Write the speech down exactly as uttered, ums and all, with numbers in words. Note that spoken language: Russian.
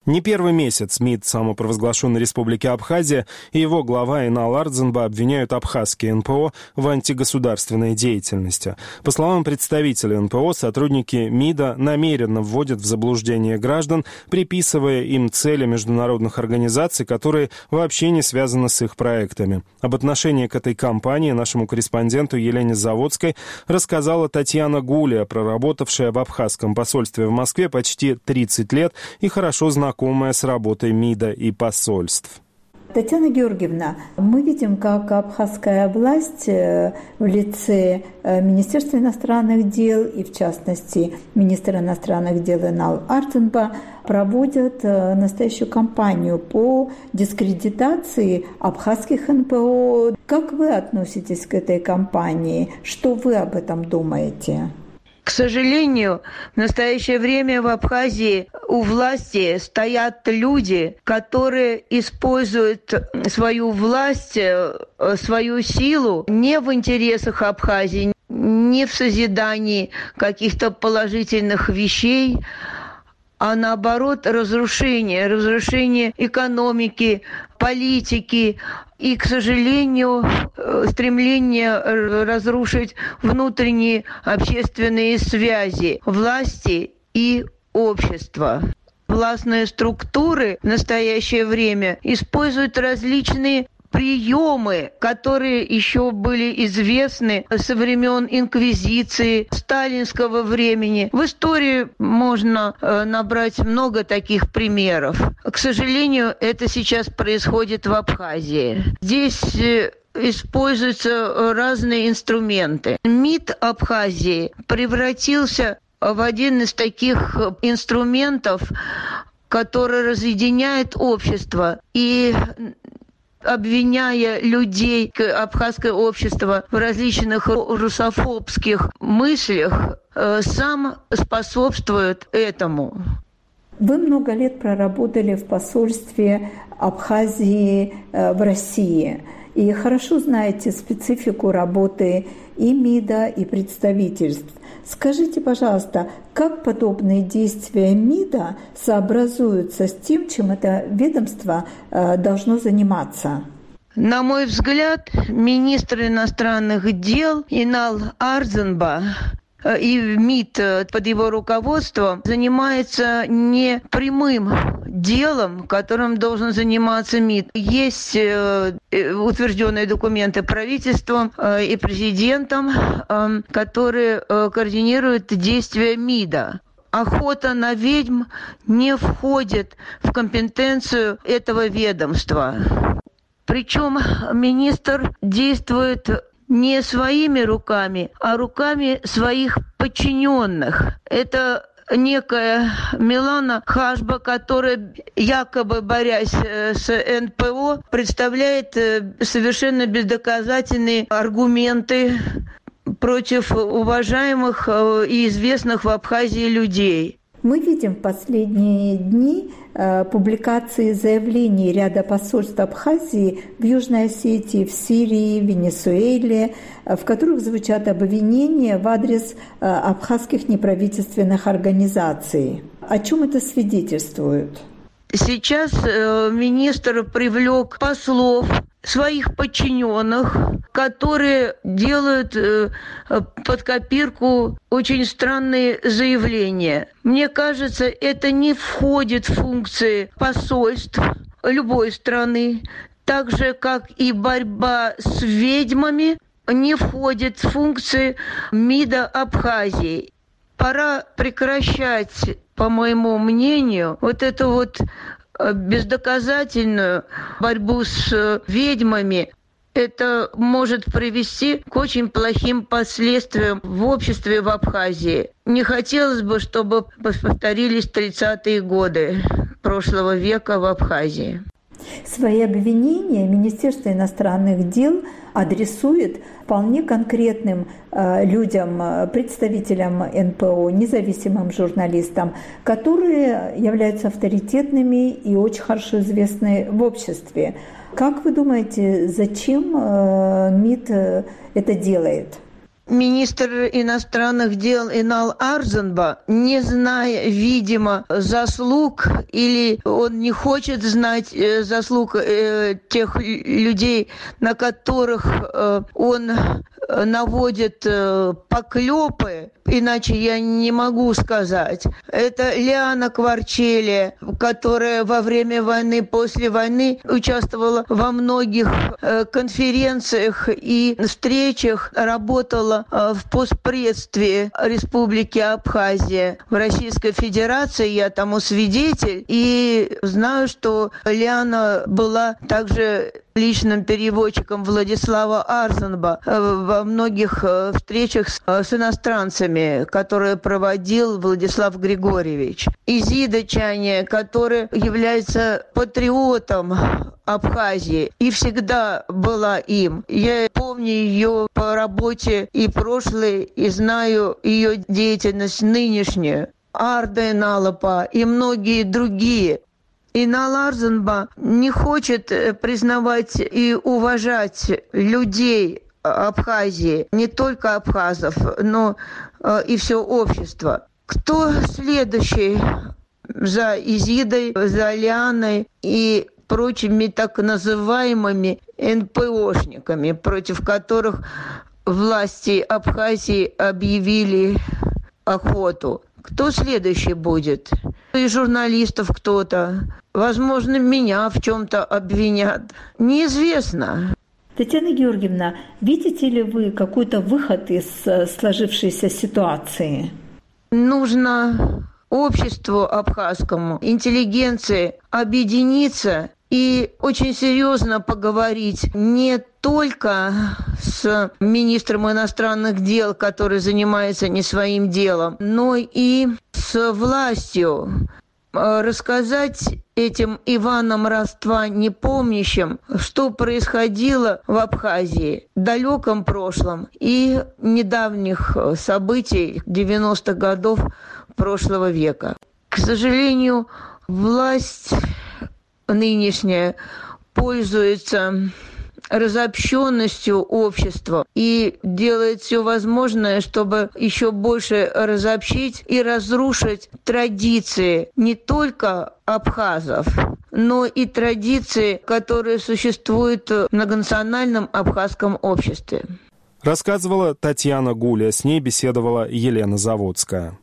Не первый месяц МИД самопровозглашенной Республики Абхазия и его глава Инал Ардзинба обвиняют абхазские эн пэ о в антигосударственной деятельности. По словам представителя эн пэ о, сотрудники МИДа намеренно вводят в заблуждение граждан, приписывая им цели международных организаций, которые вообще не связаны с их проектами. Об отношении к этой кампании нашему корреспонденту Елене Заводской рассказала Татьяна Гулия, проработавшая в абхазском посольстве в Москве почти тридцать лет и хорошо знакомая знакомая с работой МИДа и посольств. Татьяна Георгиевна, мы видим, как абхазская власть в лице Министерства иностранных дел и, в частности, министра иностранных дел Инал Ардзинба проводят настоящую кампанию по дискредитации абхазских эн пэ о. Как вы относитесь к этой кампании? Что вы об этом думаете? К сожалению, в настоящее время в Абхазии у власти стоят люди, которые используют свою власть, свою силу не в интересах Абхазии, не в созидании каких-то положительных вещей, а наоборот разрушение, разрушение экономики, политики и, к сожалению, стремление разрушить внутренние общественные связи власти и общества. Властные структуры в настоящее время используют различные приемы, которые еще были известны со времен инквизиции, сталинского времени. В истории можно э, набрать много таких примеров. К сожалению, это сейчас происходит в Абхазии. Здесь э, используются разные инструменты. МИД Абхазии превратился в один из таких инструментов, который разъединяет общество и обвиняя людей, абхазское общество в различных русофобских мыслях, сам способствует этому. Вы много лет проработали в посольстве Абхазии в России и хорошо знаете специфику работы и МИДа, и представительств. Скажите, пожалуйста, как подобные действия МИДа сообразуются с тем, чем это ведомство э, должно заниматься? На мой взгляд, министр иностранных дел Инал Ардзинба и МИД под его руководством занимается не прямым делом, которым должен заниматься МИД. Есть э, утвержденные документы правительством э, и президентом, э, которые э, координируют действия МИДа. Охота на ведьм не входит в компетенцию этого ведомства. Причем министр действует не своими руками, а руками своих подчиненных. Это некая Милана Хашба, которая, якобы борясь с эн пэ о, представляет совершенно бездоказательные аргументы против уважаемых и известных в Абхазии людей. Мы видим в последние дни э, публикации заявлений ряда посольств Абхазии в Южной Осетии, в Сирии, в Венесуэле, э, в которых звучат обвинения в адрес э, абхазских неправительственных организаций. О чем это свидетельствует? Сейчас э, министр привлек послов, своих подчиненных, которые делают э, под копирку очень странные заявления. Мне кажется, это не входит в функции посольств любой страны, так же, как и борьба с ведьмами не входит в функции МИДа Абхазии. Пора прекращать, по моему мнению, вот эту вот бездоказательную борьбу с ведьмами. Это может привести к очень плохим последствиям в обществе в Абхазии. Не хотелось бы, чтобы повторились тридцатые годы прошлого века в Абхазии. Свои обвинения Министерство иностранных дел адресует вполне конкретным э, людям, представителям эн пэ о, независимым журналистам, которые являются авторитетными и очень хорошо известны в обществе. Как вы думаете, зачем э, МИД это делает? Министр иностранных дел Инал Арзанба, не зная, видимо, заслуг, или он не хочет знать э, заслуг э, тех людей, на которых э, он наводит э, поклепы, иначе я не могу сказать. Это Лиана Кварчели, которая во время войны, после войны участвовала во многих э, конференциях и встречах, работала э, в постпредстве Республики Абхазия в Российской Федерации. Я тому свидетель. И знаю, что Лиана была также личным переводчиком Владислава Арзанба во многих встречах с иностранцами, которые проводил Владислав Григорьевич. Изида Чаня, который является патриотом Абхазии и всегда была им. Я помню ее по работе и прошлой, и знаю ее деятельность нынешнюю. Арда Иналапа и многие другие. Инал Арзанба не хочет признавать и уважать людей Абхазии, не только абхазов, но и все общество. Кто следующий за Изидой, за Лианой и прочими так называемыми эн пэ ошниками, против которых власти Абхазии объявили охоту? Кто следующий будет? И журналистов кто-то. Возможно, меня в чем-то обвинят. Неизвестно. Татьяна Георгиевна, видите ли вы какой-то выход из сложившейся ситуации? Нужно обществу абхазскому, интеллигенции объединиться и очень серьезно поговорить не только с министром иностранных дел, который занимается не своим делом, но и с властью. Рассказать этим Иванам Роства непомнящим, что происходило в Абхазии в далеком прошлом и недавних событий девяностых годов прошлого века. К сожалению, власть нынешняя пользуется разобщенностью общества и делает все возможное, чтобы еще больше разобщить и разрушить традиции не только абхазов, но и традиции, которые существуют в многонациональном абхазском обществе. Рассказывала Татьяна Гуля, с ней беседовала Елена Заводская.